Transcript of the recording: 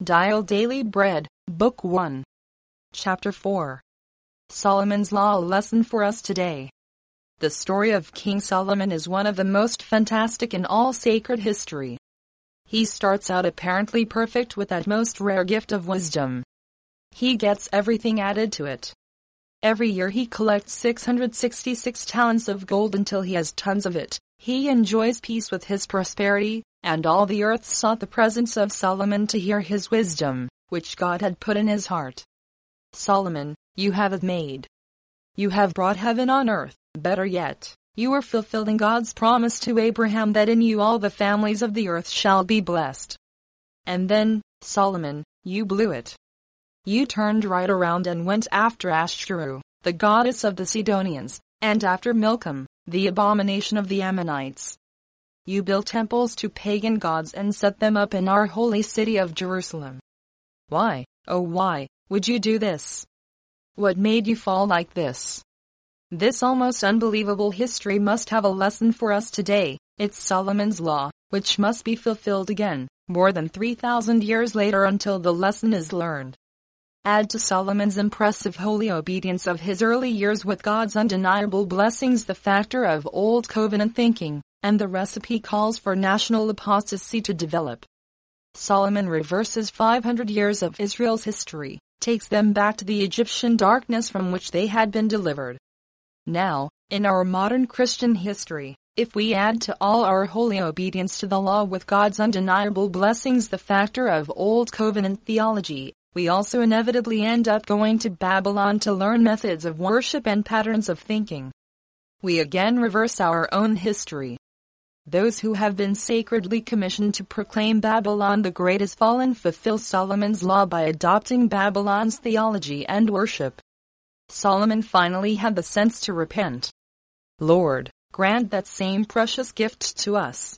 Dial Daily Bread, Book 1. Chapter 4. Solomon's Law. A lesson for us today. The story of King Solomon is one of the most fantastic in all sacred history. He starts out apparently perfect with that most rare gift of wisdom. He gets everything added to it. Every year he collects 666 talents of gold until he has tons of it. He enjoys peace with his prosperity, and all the earth sought the presence of Solomon to hear his wisdom, which God had put in his heart. Solomon, you have it made. You have brought heaven on earth. Better yet, you are fulfilling God's promise to Abraham that in you all the families of the earth shall be blessed. And then, Solomon, you blew it. You turned right around and went after Ashtaroth, the goddess of the Sidonians, and after Milcom, the abomination of the Ammonites. You built temples to pagan gods and set them up in our holy city of Jerusalem. Why, oh why, would you do this? What made you fall like this? This almost unbelievable history must have a lesson for us today. It's Solomon's Law, which must be fulfilled again, more than 3,000 years later until the lesson is learned. Add to Solomon's impressive holy obedience of his early years with God's undeniable blessings the factor of old covenant thinking, and the recipe calls for national apostasy to develop. Solomon reverses 500 years of Israel's history, takes them back to the Egyptian darkness from which they had been delivered. Now, in our modern Christian history, if we add to all our holy obedience to the law with God's undeniable blessings the factor of old covenant theology, we also inevitably end up going to Babylon to learn methods of worship and patterns of thinking. We again reverse our own history. Those who have been sacredly commissioned to proclaim Babylon the Great as fallen fulfill Solomon's Law by adopting Babylon's theology and worship. Solomon finally had the sense to repent. Lord, grant that same precious gift to us.